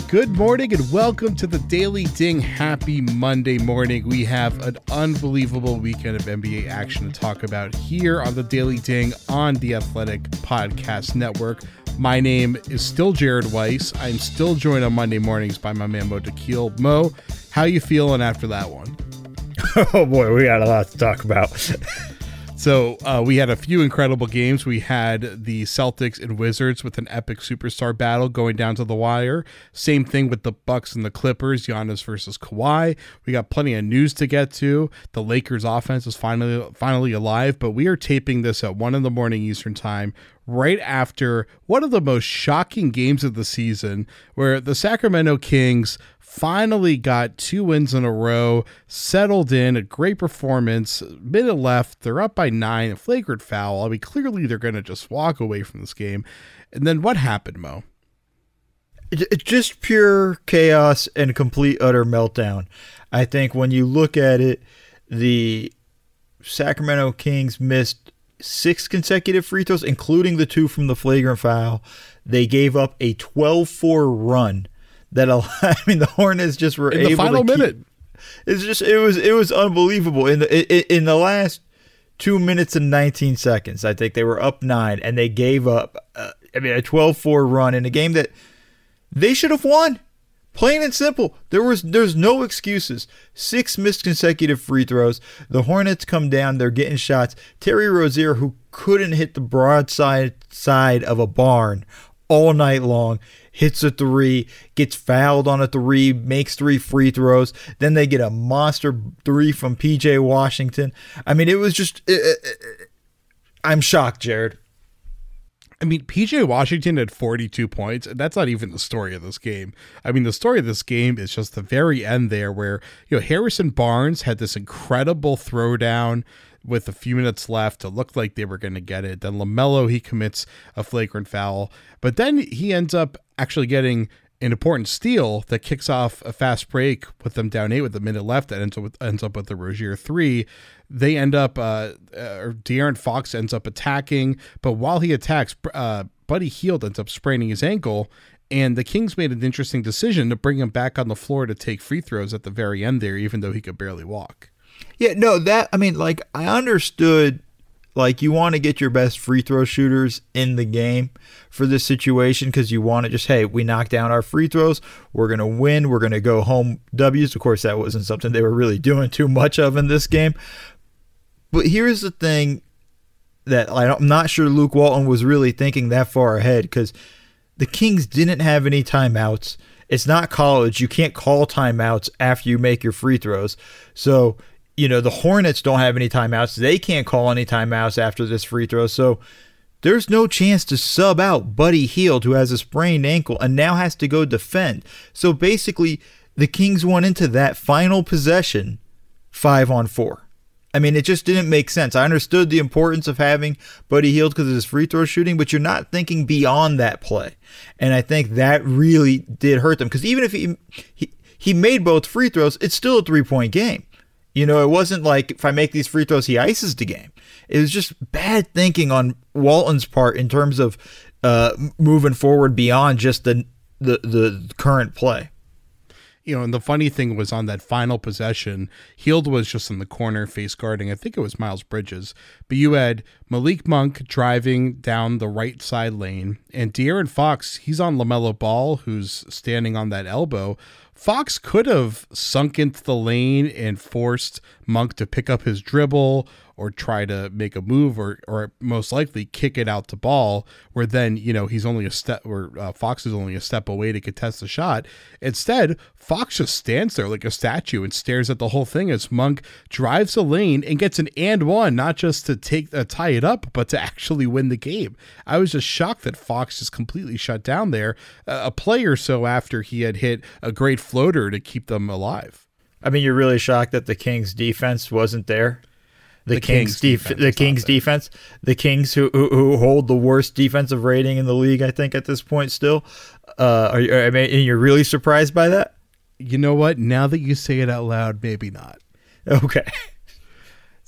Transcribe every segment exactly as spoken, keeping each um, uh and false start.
Good morning and welcome to the Daily Ding. Happy Monday morning. We have an unbelievable weekend of N B A action to talk about here on the Daily Ding on the Athletic Podcast Network. My name is still Jared Weiss. I'm still joined on Monday mornings by my man Mo Dakhil. Mo, how you feeling after that one? Oh boy, we got a lot to talk about. So uh, we had a few incredible games. We had the Celtics and Wizards with an epic superstar battle going down to the wire. Same thing with the Bucks and the Clippers, Giannis versus Kawhi. We got plenty of news to get to. The Lakers offense is finally finally alive, but we are taping this at one in the morning Eastern time, right after one of the most shocking games of the season, where the Sacramento Kings finally got two wins in a row, settled in, a great performance, minute left, they're up by nine, a flagrant foul. I mean, clearly they're going to just walk away from this game. And then what happened, Mo? It's just pure chaos and complete utter meltdown. I think when you look at it, the Sacramento Kings missed six consecutive free throws, including the two from the flagrant foul. They gave up a twelve four run. That I mean, the Hornets just were in able the final to keep, minute. It's just it was it was unbelievable in the in the last two minutes and nineteen seconds. I think they were up nine and they gave up. Uh, I mean, a twelve four run in a game that they should have won. Plain and simple. There was there's no excuses. Six missed consecutive free throws. The Hornets come down. They're getting shots. Terry Rozier, who couldn't hit the broadside side of a barn all night long, hits a three, gets fouled on a three, makes three free throws. Then they get a monster three from P J Washington. I mean, it was just, it, it, it, I'm shocked, Jared. I mean, P J Washington had forty-two points, and that's not even the story of this game. I mean, the story of this game is just the very end there where, you know, Harrison Barnes had this incredible throwdown with a few minutes left. It looked like they were going to get it. Then LaMelo, he commits a flagrant foul, but then he ends up actually getting an important steal that kicks off a fast break with them down eight with a minute left. That ends up with, ends up with the Rozier three. They end up, uh, uh, De'Aaron Fox ends up attacking, but while he attacks, uh, Buddy Hield ends up spraining his ankle, and the Kings made an interesting decision to bring him back on the floor to take free throws at the very end there, even though he could barely walk. Yeah, no, that, I mean, like, I understood, like, you want to get your best free throw shooters in the game for this situation because you want to just, hey, we knocked down our free throws. We're going to win. We're going to go home W's. Of course, that wasn't something they were really doing too much of in this game. But here's the thing that I'm not sure Luke Walton was really thinking that far ahead because the Kings didn't have any timeouts. It's not college. You can't call timeouts after you make your free throws. So, you know, the Hornets don't have any timeouts. They can't call any timeouts after this free throw. So there's no chance to sub out Buddy Hield, who has a sprained ankle and now has to go defend. So basically, the Kings went into that final possession five on four. I mean, it just didn't make sense. I understood the importance of having Buddy Hield because of his free throw shooting, but you're not thinking beyond that play. And I think that really did hurt them because even if he, he he made both free throws, it's still a three-point game. You know, it wasn't like if I make these free throws, he ices the game. It was just bad thinking on Walton's part in terms of uh, moving forward beyond just the, the the current play. You know, and the funny thing was on that final possession, Hield was just in the corner face guarding. I think it was Miles Bridges. But you had Malik Monk driving down the right side lane, and De'Aaron Fox, he's on LaMelo Ball, who's standing on that elbow. Fox could have sunk into the lane and forced Monk to pick up his dribble or try to make a move or or most likely kick it out to Ball, where then, you know, he's only a step or uh, Fox is only a step away to contest the shot. Instead, Fox just stands there like a statue and stares at the whole thing as Monk drives the lane and gets an and one, not just to take uh, tie it up, but to actually win the game. I was just shocked that Fox just completely shut down there uh, a play or so after he had hit a great floater to keep them alive. I mean, you're really shocked that the Kings defense wasn't there. The, the Kings, Kings def- defense, the Kings defense, the Kings who, who who hold the worst defensive rating in the league, I think at this point still. Uh, are you, I mean, and you're really surprised by that? You know what? Now that you say it out loud, maybe not. Okay.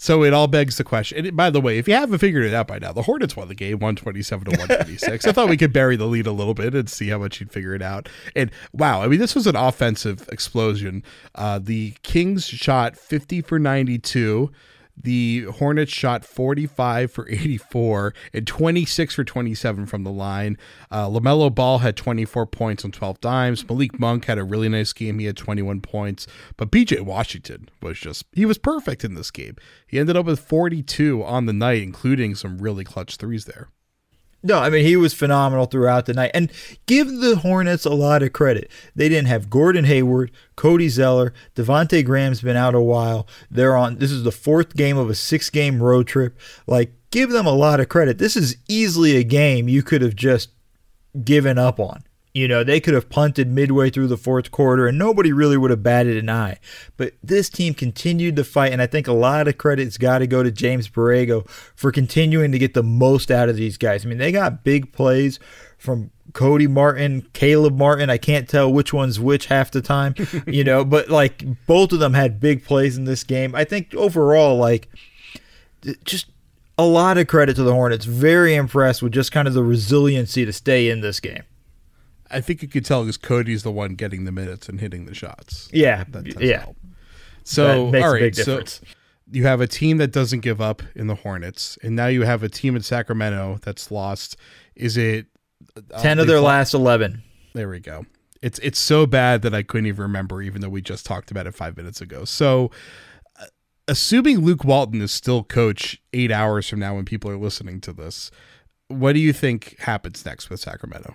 So it all begs the question. And by the way, if you haven't figured it out by now, the Hornets won the game one twenty-seven to one twenty-six. I thought we could bury the lead a little bit and see how much you'd figure it out. And wow, I mean, this was an offensive explosion. Uh, the Kings shot fifty for ninety-two. The Hornets shot forty-five for eighty-four and twenty-six for twenty-seven from the line. Uh, LaMelo Ball had twenty-four points on twelve dimes. Malik Monk had a really nice game. He had twenty-one points. But P J Washington was just, he was perfect in this game. He ended up with forty-two on the night, including some really clutch threes there. No, I mean, he was phenomenal throughout the night. And give the Hornets a lot of credit. They didn't have Gordon Hayward, Cody Zeller, Devontae Graham's been out a while. They're on, this is the fourth game of a six-game road trip. Like, give them a lot of credit. This is easily a game you could have just given up on. You know, they could have punted midway through the fourth quarter and nobody really would have batted an eye. But this team continued to fight, and I think a lot of credit's got to go to James Borrego for continuing to get the most out of these guys. I mean, they got big plays from Cody Martin, Caleb Martin. I can't tell which one's which half the time, you know, but like both of them had big plays in this game. I think overall, like, just a lot of credit to the Hornets. Very impressed with just kind of the resiliency to stay in this game. I think you could tell because Cody's the one getting the minutes and hitting the shots. Yeah, yeah. So, that makes all right, a big difference. So you have a team that doesn't give up in the Hornets, and now you have a team in Sacramento that's lost. Is it uh, ten of their fought? last eleven? There we go. It's it's so bad that I couldn't even remember, even though we just talked about it five minutes ago. So, uh, assuming Luke Walton is still coach eight hours from now when people are listening to this, what do you think happens next with Sacramento?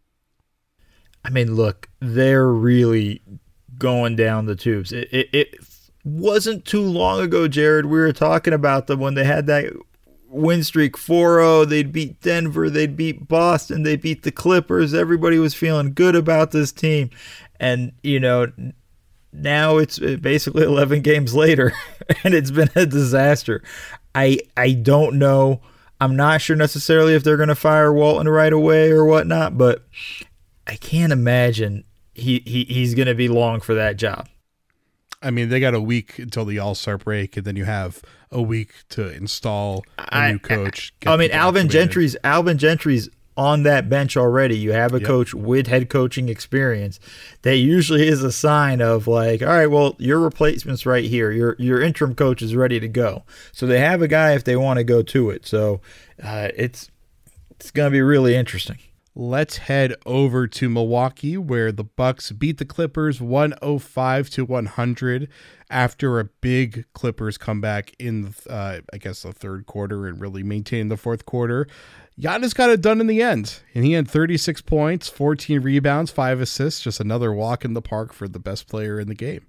I mean, look, they're really going down the tubes. It, it, it wasn't too long ago, Jared, we were talking about them when they had that win streak, four oh. They'd beat Denver. They'd beat Boston. They beat the Clippers. Everybody was feeling good about this team. And, you know, now it's basically eleven games later, and it's been a disaster. I I don't know. I'm not sure necessarily if they're going to fire Walton right away or whatnot, but I can't imagine he, he he's going to be long for that job. I mean, they got a week until the All-Star break, and then you have a week to install a I, new coach. I, I mean, Alvin Gentry's Alvin Gentry's on that bench already. You have a yep. coach with head coaching experience. That usually is a sign of like, all right, well, your replacement's right here. Your your interim coach is ready to go. So they have a guy if they want to go to it. So uh, it's it's going to be really interesting. Let's head over to Milwaukee, where the Bucks beat the Clippers one oh five to one hundred after a big Clippers comeback in, uh, I guess, the third quarter and really maintained the fourth quarter. Giannis got it done in the end, and he had thirty-six points, fourteen rebounds, five assists, just another walk in the park for the best player in the game.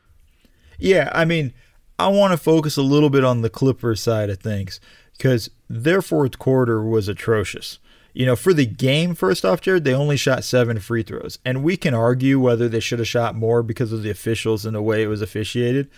Yeah, I mean, I want to focus a little bit on the Clippers side of things because their fourth quarter was atrocious. You know, for the game, first off, Jared, they only shot seven free throws. And we can argue whether they should have shot more because of the officials and the way it was officiated.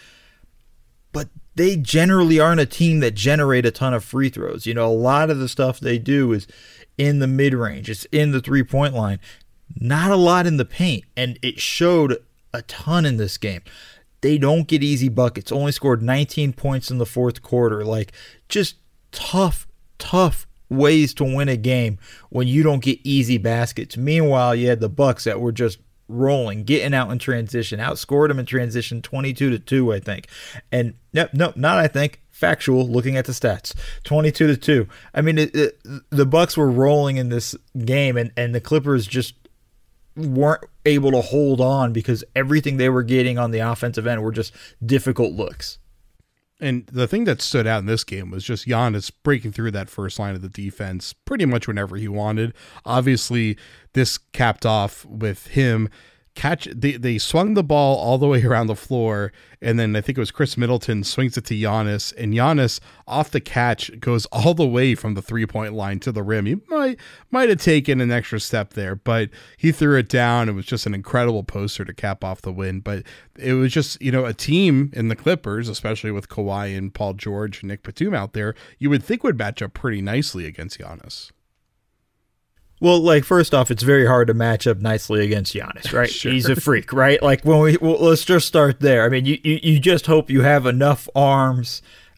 But they generally aren't a team that generate a ton of free throws. You know, a lot of the stuff they do is in the mid-range. It's in the three-point line. Not a lot in the paint. And it showed a ton in this game. They don't get easy buckets. Only scored nineteen points in the fourth quarter. Like, just tough, tough ways to win a game when you don't get easy baskets. Meanwhile, you had the Bucks that were just rolling, getting out in transition, outscored them in transition twenty-two to two, I think. And no, no, not I think, factual, looking at the stats, twenty-two to two. I mean, it, it, the Bucks were rolling in this game, and, and the Clippers just weren't able to hold on because everything they were getting on the offensive end were just difficult looks. And the thing that stood out in this game was just Giannis breaking through that first line of the defense pretty much whenever he wanted. Obviously, this capped off with him catch. They, they swung the ball all the way around the floor, and then I think it was Chris Middleton swings it to Giannis, and Giannis off the catch goes all the way from the three-point line to the rim. He might might have taken an extra step there, but he threw it down. It was just an incredible poster to cap off the win. But it was just, you know, a team in the Clippers, especially with Kawhi and Paul George and Nick Batum out there, you would think would match up pretty nicely against Giannis. Well, like, first off, it's very hard to match up nicely against Giannis, right? Sure. He's a freak, right? Like, when we well, let's just start there. I mean, you, you, you just hope you have enough arms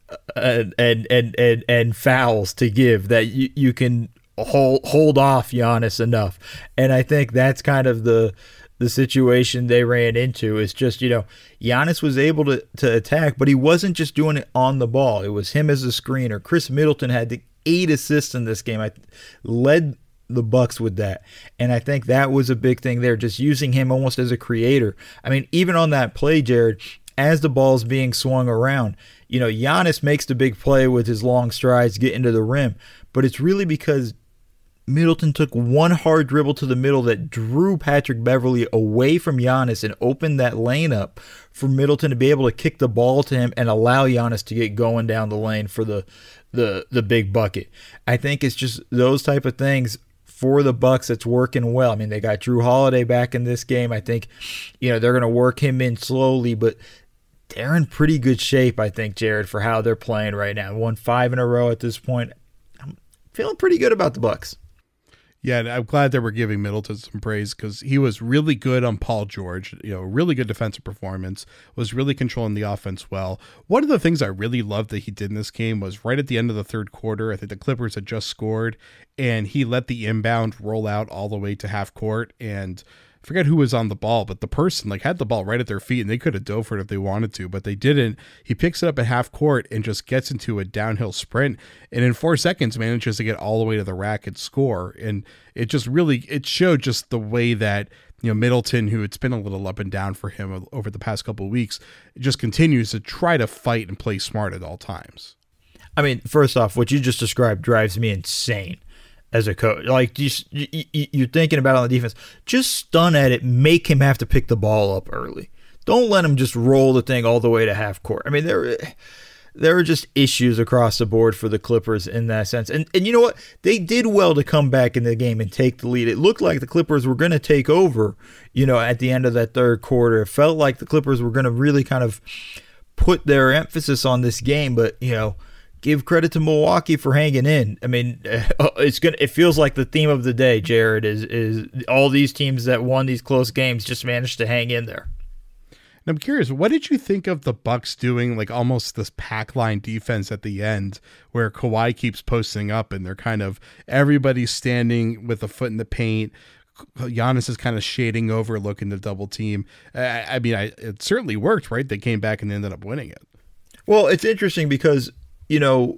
and and and and, and fouls to give that you, you can hold hold off Giannis enough. And I think that's kind of the the situation they ran into. Is just, you know, Giannis was able to, to attack, but he wasn't just doing it on the ball. It was him as a screener. Chris Middleton had the eight assists in this game. I led the Bucks with that. And I think that was a big thing there, just using him almost as a creator. I mean, even on that play, Jared, as the ball's being swung around, you know, Giannis makes the big play with his long strides getting to the rim, but it's really because Middleton took one hard dribble to the middle that drew Patrick Beverley away from Giannis and opened that lane up for Middleton to be able to kick the ball to him and allow Giannis to get going down the lane for the the the big bucket. I think it's just those type of things for the Bucks that's working well. I mean, they got Drew Holiday back in this game. I think, you know, they're going to work him in slowly, but they're in pretty good shape, I think, Jared, for how they're playing right now. Won five in a row at this point. I'm feeling pretty good about the Bucks. Yeah, I'm glad that we're giving Middleton some praise because he was really good on Paul George. You know, really good defensive performance, was really controlling the offense well. One of the things I really loved that he did in this game was right at the end of the third quarter, I think the Clippers had just scored, and he let the inbound roll out all the way to half court, and I forget who was on the ball, but the person like had the ball right at their feet and they could have dove for it if they wanted to, but they didn't. He picks it up at half court and just gets into a downhill sprint, and in four seconds manages to get all the way to the rack and score. And it just really, it showed just the way that, you know, Middleton, who it's been a little up and down for him over the past couple of weeks, just continues to try to fight and play smart at all times. I mean, first off, what you just described drives me insane. As a coach, like you, you, you're thinking about it on the defense, just stun at it, make him have to pick the ball up early. Don't let him just roll the thing all the way to half court. I mean, there, there are just issues across the board for the Clippers in that sense. And and you know what? They did well to come back in the game and take the lead. It looked like the Clippers were going to take over, you know, at the end of that third quarter. It felt like the Clippers were going to really kind of put their emphasis on this game, but, you know, give credit to Milwaukee for hanging in. I mean, it's gonna. It feels like the theme of the day, Jared, is is all these teams that won these close games just managed to hang in there. And I'm curious, what did you think of the Bucks doing like almost this pack line defense at the end, where Kawhi keeps posting up and they're kind of everybody's standing with a foot in the paint. Giannis is kind of shading over, looking to double team. I, I mean, I, it certainly worked, right? They came back and ended up winning it. Well, it's interesting because, you know,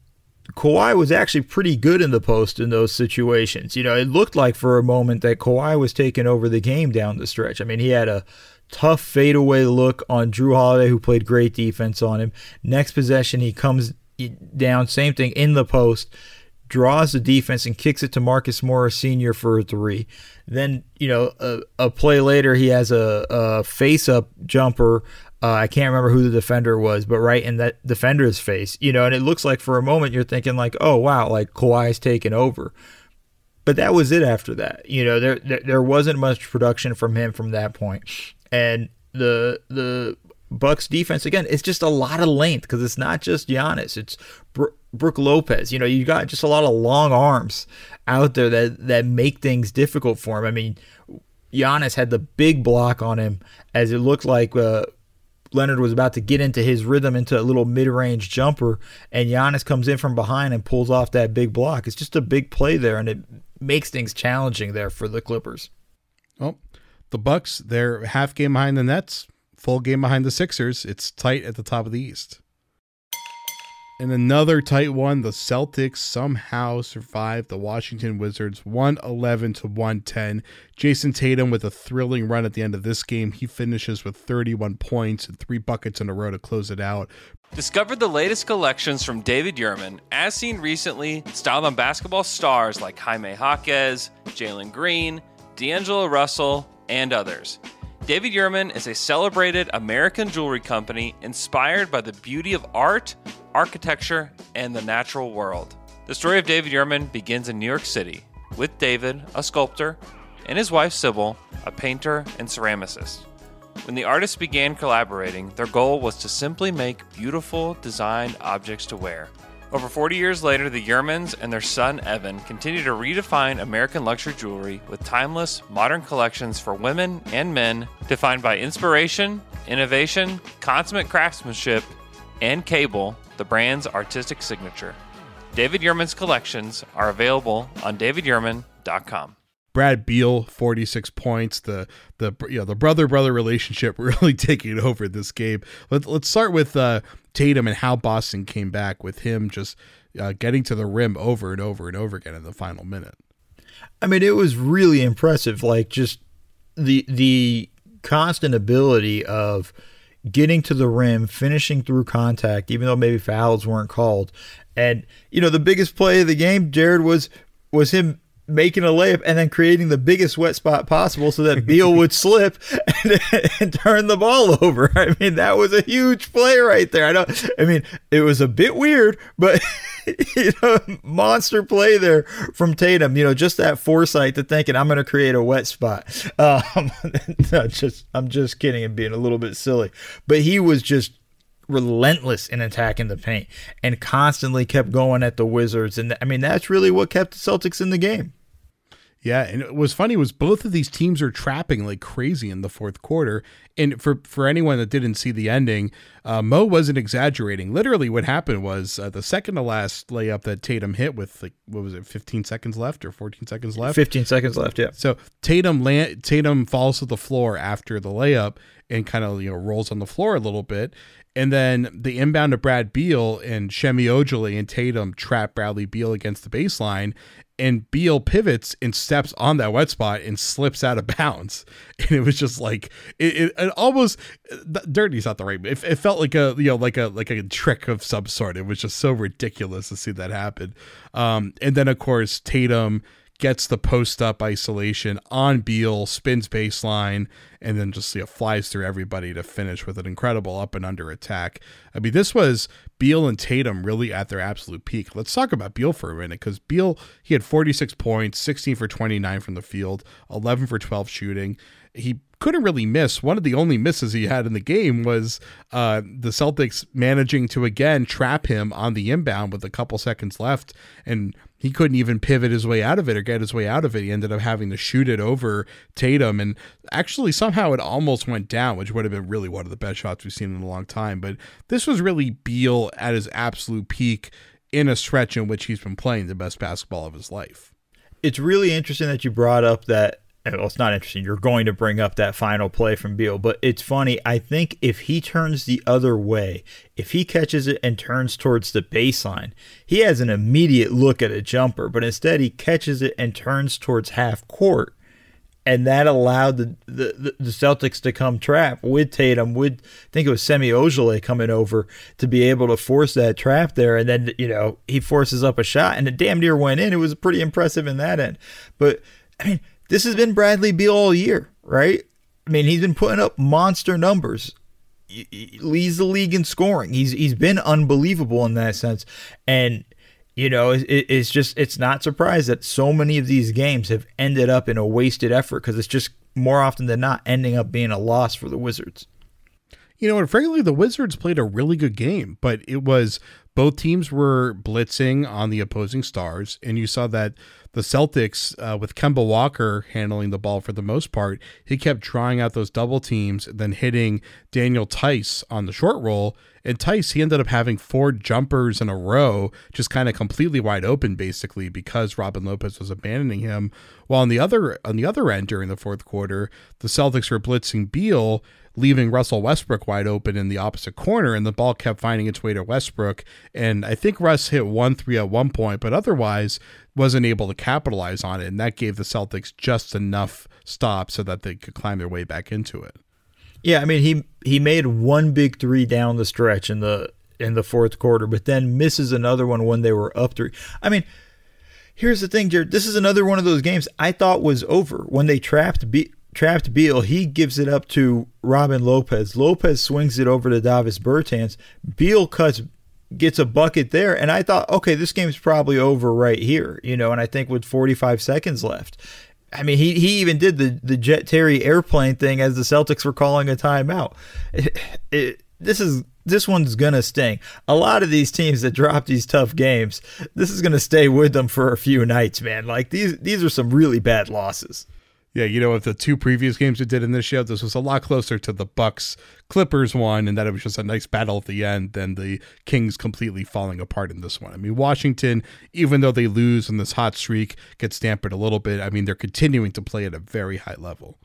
Kawhi was actually pretty good in the post in those situations. You know, it looked like for a moment that Kawhi was taking over the game down the stretch. I mean, he had a tough fadeaway look on Drew Holiday, who played great defense on him. Next possession, he comes down, same thing, in the post, draws the defense and kicks it to Marcus Morris Senior for a three. Then, you know, a, a play later, he has a, a face-up jumper. Uh, I can't remember who the defender was, but right in that defender's face, you know, and it looks like for a moment you're thinking like, oh, wow, like Kawhi's taken over. But that was it after that. You know, there, there there wasn't much production from him from that point. And the the Bucks defense, again, it's just a lot of length because it's not just Giannis. It's Bro- Brook Lopez. You know, you got just a lot of long arms out there that, that make things difficult for him. I mean, Giannis had the big block on him as it looked like uh, Leonard was about to get into his rhythm into a little mid-range jumper, and Giannis comes in from behind and pulls off that big block. It's just a big play there, and it makes things challenging there for the Clippers. Well, the Bucks, they're half game behind the Nets, full game behind the Sixers. It's tight at the top of the East. In another tight one, the Celtics somehow survived the Washington Wizards one eleven to one ten. Jason Tatum with a thrilling run at the end of this game. He finishes with thirty-one points and three buckets in a row to close it out. Discover the latest collections from David Yurman, as seen recently, styled on basketball stars like Jaime Jaquez, Jalen Green, D'Angelo Russell, and others. David Yurman is a celebrated American jewelry company inspired by the beauty of art, architecture, and the natural world. The story of David Yurman begins in New York City, with David, a sculptor, and his wife Sybil, a painter and ceramicist. When the artists began collaborating, their goal was to simply make beautiful, designed objects to wear. Over forty years later, the Yurmans and their son Evan continue to redefine American luxury jewelry with timeless, modern collections for women and men defined by inspiration, innovation, consummate craftsmanship, and cable the brand's artistic signature. David Yurman's collections are available on david yurman dot com. Brad Beal, forty-six points. The the you know the brother brother relationship really taking over this game. Let, let's start with uh, Tatum and how Boston came back with him just uh, getting to the rim over and over and over again in the final minute. I mean, it was really impressive. Like just the the constant ability of getting to the rim, finishing through contact, even though maybe fouls weren't called. And you know, the biggest play of the game, Jared, was was him making a layup and then creating the biggest wet spot possible so that Beal would slip and, and turn the ball over. I mean, that was a huge play right there. I don't, I mean, it was a bit weird, but you know, monster play there from Tatum. You know, just that foresight to thinking I'm going to create a wet spot. Um, no, just I'm just kidding and being a little bit silly, but he was just relentless in attacking the paint and constantly kept going at the Wizards. And I mean, that's really what kept the Celtics in the game. Yeah, and it was funny was both of these teams are trapping like crazy in the fourth quarter. And for, for anyone that didn't see the ending, uh, Mo wasn't exaggerating. Literally what happened was uh, the second to last layup that Tatum hit with, like, what was it, fifteen seconds left or fourteen seconds left? fifteen seconds left, yeah. So Tatum land, Tatum falls to the floor after the layup and kind of, you know, rolls on the floor a little bit. And then the inbound to Brad Beal and Semi Ojeleye and Tatum trap Bradley Beal against the baseline. And Beal pivots and steps on that wet spot and slips out of bounds. And it was just like it, it, it almost dirty's not the right. It, it felt like a you know like a like a trick of some sort. It was just so ridiculous to see that happen. Um, and then of course Tatum gets the post up isolation on Beal, spins baseline, and then just you know, flies through everybody to finish with an incredible up and under attack. I mean, this was Beal and Tatum really at their absolute peak. Let's talk about Beal for a minute, because Beal, he had forty-six points, sixteen for twenty-nine from the field, eleven for twelve shooting. He couldn't really miss. One of the only misses he had in the game was uh, the Celtics managing to, again, trap him on the inbound with a couple seconds left, and he couldn't even pivot his way out of it or get his way out of it. He ended up having to shoot it over Tatum, and actually somehow it almost went down, which would have been really one of the best shots we've seen in a long time. But this was really Beal at his absolute peak in a stretch in which he's been playing the best basketball of his life. It's really interesting that you brought up that. Well, it's not interesting. You're going to bring up that final play from Beal, but it's funny. I think if he turns the other way, if he catches it and turns towards the baseline, he has an immediate look at a jumper, but instead he catches it and turns towards half court. And that allowed the, the, the Celtics to come trap with Tatum, with, I think it was Semi Ojeleye coming over to be able to force that trap there. And then, you know, he forces up a shot and it damn near went in. It was pretty impressive in that end. But, I mean, this has been Bradley Beal all year, right? I mean, he's been putting up monster numbers. He leads the league in scoring. He's he's been unbelievable in that sense. And, you know, it, it's just, it's not surprised that so many of these games have ended up in a wasted effort, because it's just more often than not ending up being a loss for the Wizards. You know, and frankly, the Wizards played a really good game, but it was both teams were blitzing on the opposing stars, and you saw that the Celtics, uh, with Kemba Walker handling the ball for the most part, he kept drawing out those double teams, then hitting Daniel Tice on the short roll. And Tice, he ended up having four jumpers in a row, just kind of completely wide open, basically, because Robin Lopez was abandoning him. While on the other on the other end during the fourth quarter, the Celtics were blitzing Beal, leaving Russell Westbrook wide open in the opposite corner, and the ball kept finding its way to Westbrook. And I think Russ hit one three at one point, but otherwise wasn't able to capitalize on it, and that gave the Celtics just enough stops so that they could climb their way back into it. Yeah, I mean, he he made one big three down the stretch in the in the fourth quarter, but then misses another one when they were up three. I mean, here's the thing, Jared. This is another one of those games I thought was over. When they trapped Be- trapped Beal, he gives it up to Robin Lopez. Lopez swings it over to Davis Bertans. Beal cuts, gets a bucket there, and I thought, okay, this game's probably over right here, you know, and I think with forty-five seconds left. I mean, he he even did the, the Jet Terry airplane thing as the Celtics were calling a timeout. It, it, this is this one's going to sting. A lot of these teams that drop these tough games, this is going to stay with them for a few nights, man. Like, these these are some really bad losses. Yeah, you know, if the two previous games we did in this show, this was a lot closer to the Bucks Clippers one, and that it was just a nice battle at the end than the Kings completely falling apart in this one. I mean, Washington, even though they lose and this hot streak gets dampened a little bit, I mean, they're continuing to play at a very high level.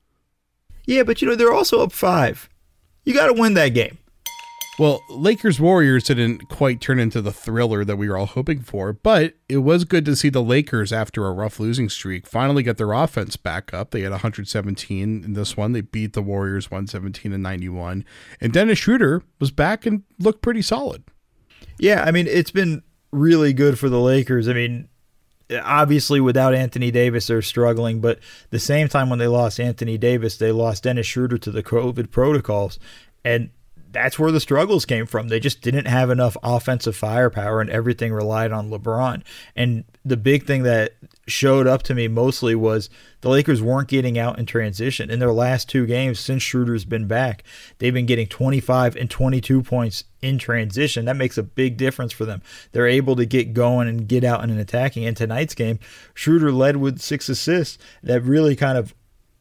Yeah, but you know, they're also up five. You got to win that game. Well, Lakers Warriors didn't quite turn into the thriller that we were all hoping for, but it was good to see the Lakers, after a rough losing streak, finally get their offense back up. They had one hundred seventeen in this one. They beat the Warriors one seventeen to ninety-one. And Dennis Schroeder was back and looked pretty solid. Yeah, I mean, it's been really good for the Lakers. I mean, obviously without Anthony Davis, they're struggling, but the same time when they lost Anthony Davis, they lost Dennis Schroeder to the COVID protocols. And that's where the struggles came from. They just didn't have enough offensive firepower, and everything relied on LeBron. And the big thing that showed up to me mostly was the Lakers weren't getting out in transition. In their last two games since Schroeder's been back, they've been getting twenty-five and twenty-two points in transition. That makes a big difference for them. They're able to get going and get out in an attacking. In tonight's game, Schroeder led with six assists. That really kind of,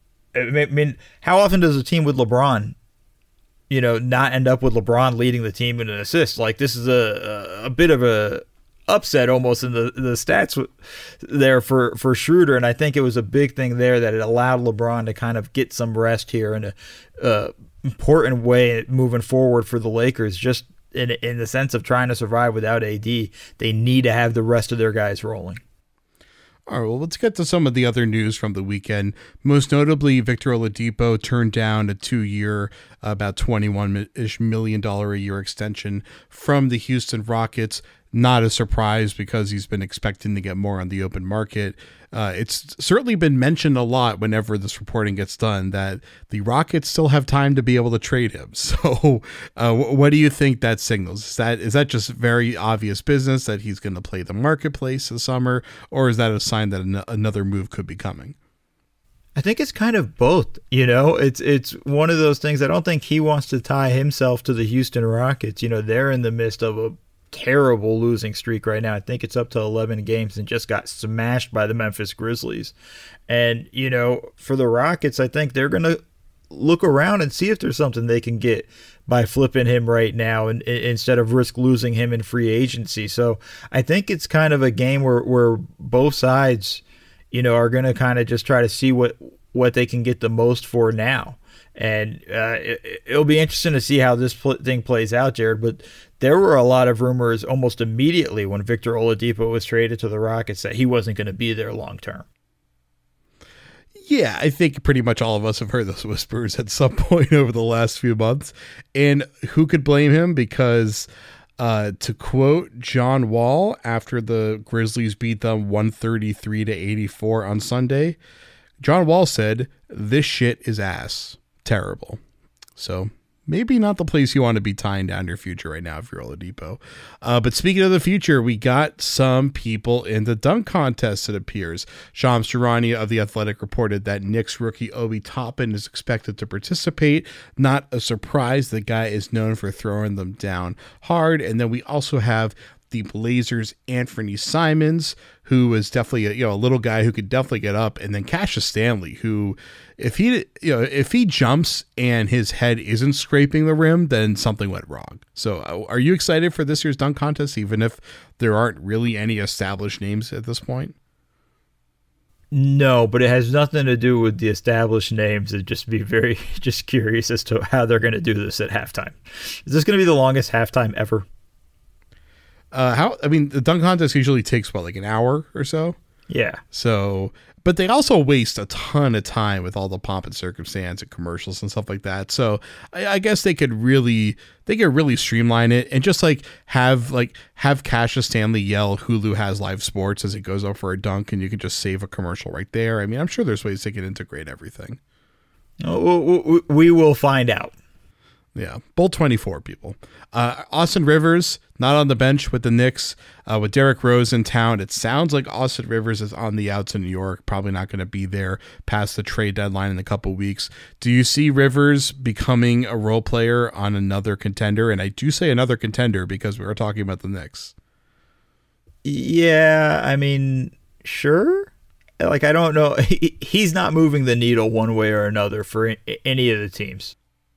I mean, how often does a team with LeBron, you know, not end up with LeBron leading the team in an assist? Like, this is a a, a bit of a upset almost in the, the stats there for, for Schroeder. And I think it was a big thing there that it allowed LeBron to kind of get some rest here in a uh, important way moving forward for the Lakers, just in, in the sense of trying to survive without A D. They need to have the rest of their guys rolling. All right, well, let's get to some of the other news from the weekend. Most notably, Victor Oladipo turned down a two-year, about twenty-one-ish million dollars a year extension from the Houston Rockets. Not a surprise, because he's been expecting to get more on the open market. Uh, it's certainly been mentioned a lot whenever this reporting gets done that the Rockets still have time to be able to trade him. So uh, what do you think that signals? Is that is that just very obvious business that he's going to play the marketplace this summer, or is that a sign that an- another move could be coming? I think it's kind of both. You know, it's it's one of those things. I don't think he wants to tie himself to the Houston Rockets. You know, they're in the midst of a terrible losing streak right now. I think it's up to eleven games and just got smashed by the Memphis Grizzlies. And, you know, for the Rockets, I think they're going to look around and see if there's something they can get by flipping him right now, and, and instead of risk losing him in free agency. So I think it's kind of a game where, where both sides, you know, are going to kind of just try to see what, what they can get the most for now. And uh, it, it'll be interesting to see how this pl- thing plays out, Jared. But there were a lot of rumors almost immediately when Victor Oladipo was traded to the Rockets that he wasn't going to be there long term. Yeah, I think pretty much all of us have heard those whispers at some point over the last few months. And who could blame him? Because uh, to quote John Wall after the Grizzlies beat them one thirty-three to eighty-four on Sunday, John Wall said, "This shit is ass. Terrible." So maybe not the place you want to be tying down your future right now if you're Oladipo. Uh, but speaking of the future, we got some people in the dunk contest, it appears. Shams Charania of The Athletic reported that Knicks rookie Obi Toppin is expected to participate. Not a surprise. The guy is known for throwing them down hard. And then we also have the Blazers' Anthony Simons, who was definitely a, you know, a little guy who could definitely get up, and then Cassius Stanley, who if he you know if he jumps and his head isn't scraping the rim, then something went wrong. So uh, are you excited for this year's dunk contest, even if there aren't really any established names at this point? No, but it has nothing to do with the established names. It'd just be very just curious as to how they're going to do this at halftime. Is this going to be the longest halftime ever? Uh, how? I mean, the dunk contest usually takes what, like an hour or so. Yeah. So, but they also waste a ton of time with all the pomp and circumstance and commercials and stuff like that. So, I, I guess they could really, they could really streamline it and just like have like have Cassius Stanley yell "Hulu has live sports" as it goes up for a dunk, and you can just save a commercial right there. I mean, I'm sure there's ways they can integrate everything. Oh, we will find out. Yeah, Bull twenty-four, people. Uh, Austin Rivers, not on the bench with the Knicks. Uh, with Derrick Rose in town, it sounds like Austin Rivers is on the outs in New York, probably not going to be there past the trade deadline in a couple weeks. Do you see Rivers becoming a role player on another contender? And I do say another contender because we were talking about the Knicks. Yeah, I mean, sure. like, I don't know. He, he's not moving the needle one way or another for any of the teams.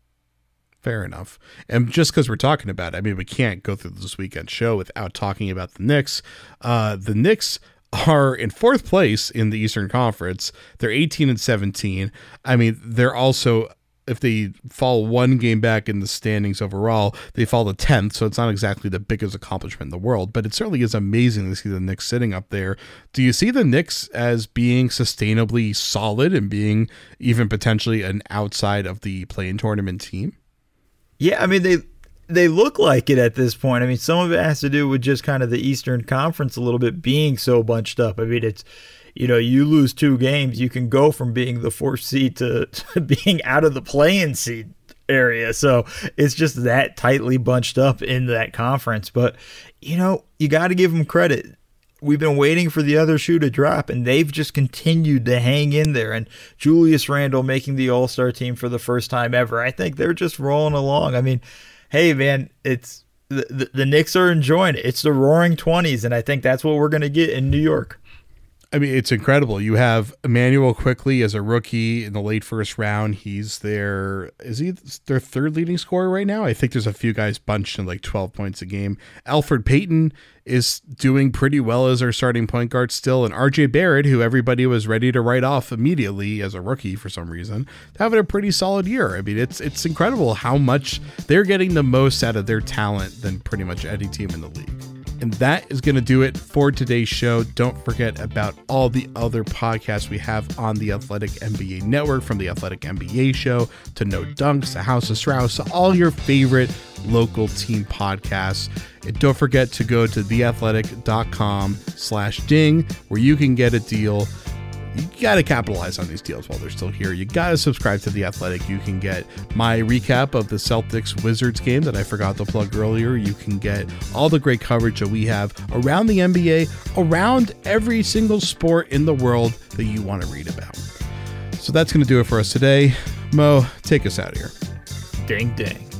Fair enough. And just because we're talking about it, I mean, we can't go through this weekend show without talking about the Knicks. Uh, the Knicks are in fourth place in the Eastern Conference. They're eighteen and seventeen. I mean, they're also, if they fall one game back in the standings overall, they fall to tenth, so it's not exactly the biggest accomplishment in the world, but it certainly is amazing to see the Knicks sitting up there. Do you see the Knicks as being sustainably solid and being even potentially an outside of the play-in tournament team? Yeah, I mean, they they look like it at this point. I mean, some of it has to do with just kind of the Eastern Conference a little bit being so bunched up. I mean, it's, you know, you lose two games, you can go from being the fourth seed to, to being out of the play-in seed area. So it's just that tightly bunched up in that conference. But, you know, you got to give them credit. We've been waiting for the other shoe to drop, and they've just continued to hang in there. And Julius Randle making the All-Star team for the first time ever. I think they're just rolling along. I mean, hey, man, it's the, the, the Knicks are enjoying it. It's the roaring twenties, and I think that's what we're going to get in New York. I mean, it's incredible. You have Emmanuel Quickley as a rookie in the late first round. He's their, is he their third leading scorer right now? I think there's a few guys bunched in like twelve points a game. Elfrid Payton is doing pretty well as our starting point guard still. And R J Barrett, who everybody was ready to write off immediately as a rookie for some reason, having a pretty solid year. I mean, it's it's incredible how much they're getting the most out of their talent than pretty much any team in the league. And that is going to do it for today's show. Don't forget about all the other podcasts we have on the Athletic N B A Network, from the Athletic N B A Show to No Dunks to House of Strauss, to all your favorite local team podcasts. And don't forget to go to theathletic.com slash ding, where you can get a deal. You got to capitalize on these deals while they're still here. You got to subscribe to The Athletic. You can get my recap of the Celtics Wizards game that I forgot to plug earlier. You can get all the great coverage that we have around the N B A, around every single sport in the world that you want to read about. So that's going to do it for us today. Mo, take us out of here. Ding, ding.